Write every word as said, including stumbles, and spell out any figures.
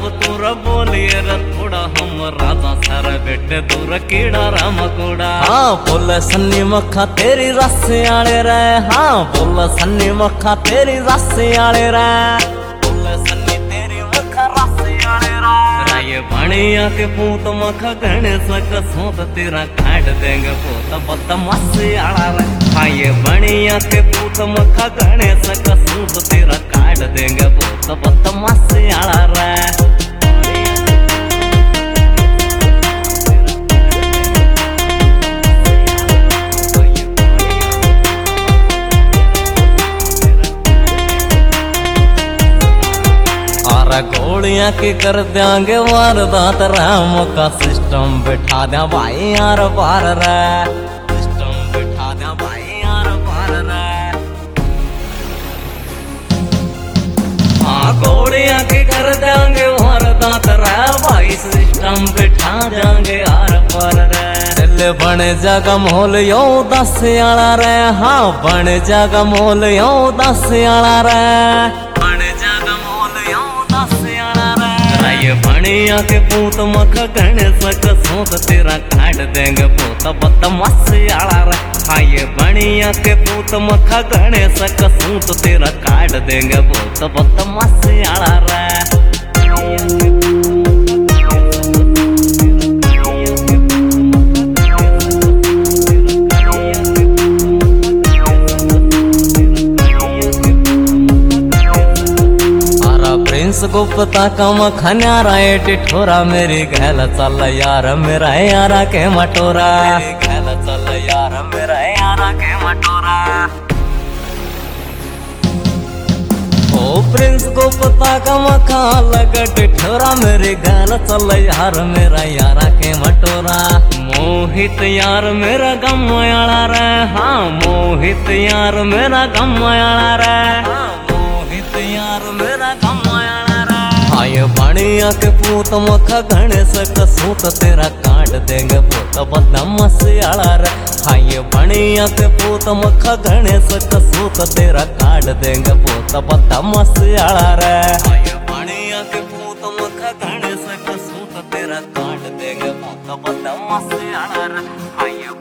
अब तूर बोलिए रे थोड़ा हम राजा सर बेटे दूर कीड़ा राम कूड़ा। हाँ बोल सन्नी मक्खा तेरी रस आले रे, हाँ बोल सन्नी मक्खा तेरी रस आले रे, बोल सन्नी तेरी मक्खा रस आले रे। ये बनिया के पूत मक्खा गणेश कसों तो तेरा काट देंगे पूत बदमाश आला रे। हाँ ये बनिया के पूत मक्खा गणेश कसों तो तेरा काट देंगे पूत बदमाश आला रे। गोलियां की कर देंगे वारदात राम का सिस्टम बिठा दे भाई यार पार रे, सिस्टम बिठा दे भाई यार पार रे। हाँ गोलियां की कर देंगे वारदात रे भाई सिस्टम बिठा देंगे यार पार रे। दिल बन जागा मोल यो दस आला रे, हाँ बन जागा मोल यो दस आला रे, बन जागा मोल यो दस आला रे। ये बनिया के पूत मक्खा गणेश कसों तो तेरा काट देंगे पूत बदमाश आला रे। हाँ ये बनिया के पूत मक्खा गणेश कसों तो तेरा काट देंगे पूत बदमाश आला रे। गुप्ता कम खन्यारा टिठोरा मेरी गहल चल यार मेरा यारा के मटोरा, मेरी गहल चल यार मेरा यारा के मटोरा। ओ प्रिंस गुप्ता कम खा लग टिठोरा मेरी गहल चल यार मेरा यारा के मटोरा। मोहित यार मेरा गम आला रे, हाँ मोहित यार मेरा गम आला रे, हाँ मोहित यार मेरा गम ये बनिया के पूत मक्खा गणेश कसों तो तेरा काट देंगे पूत बदमाश आला रे। हाँ ये बनिया के पूत मक्खा गणेश कसों तो तेरा काट देंगे पूत बदमाश आला रे। हाँ ये बनिया के पूत मक्खा गणेश कसों तो तेरा काट देंगे पूत बदमाश आला रे। हाँ ये